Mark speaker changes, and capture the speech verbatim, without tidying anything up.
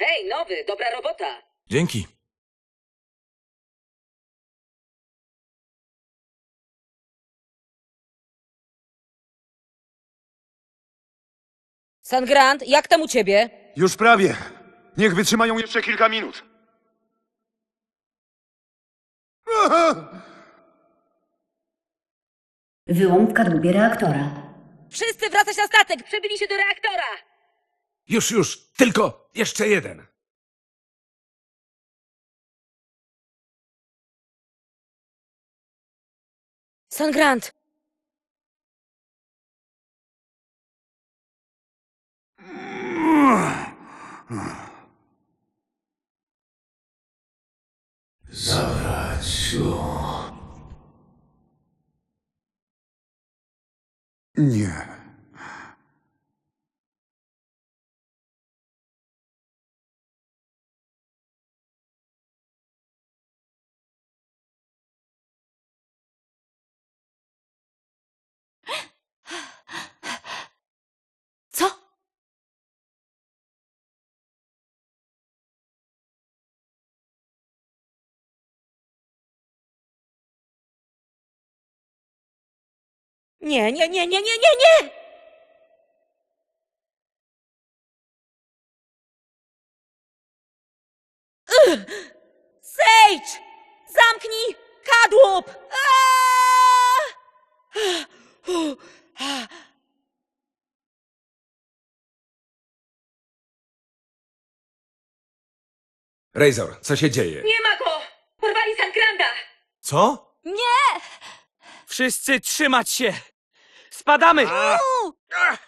Speaker 1: Hej, nowy, dobra robota.
Speaker 2: Dzięki.
Speaker 3: Sangrant, jak tam u ciebie?
Speaker 4: Już prawie. Niech wytrzymają jeszcze kilka minut.
Speaker 5: Wyłom w kadłubie reaktora.
Speaker 3: Wszyscy wracać na statek!
Speaker 1: Przebili się do reaktora.
Speaker 2: Już, już, tylko jeszcze jeden.
Speaker 3: Sangrant!
Speaker 4: Zabrać go. Nie.
Speaker 3: Co? Nie, nie, nie, nie, nie, nie, nie! Ugh! Sage! Zamknij kadłub! Aaa!
Speaker 2: Razor, co się dzieje?
Speaker 1: Nie ma go! Porwali Sangranda!
Speaker 2: Co?
Speaker 3: Nie!
Speaker 6: Wszyscy trzymać się! Spadamy!
Speaker 2: A!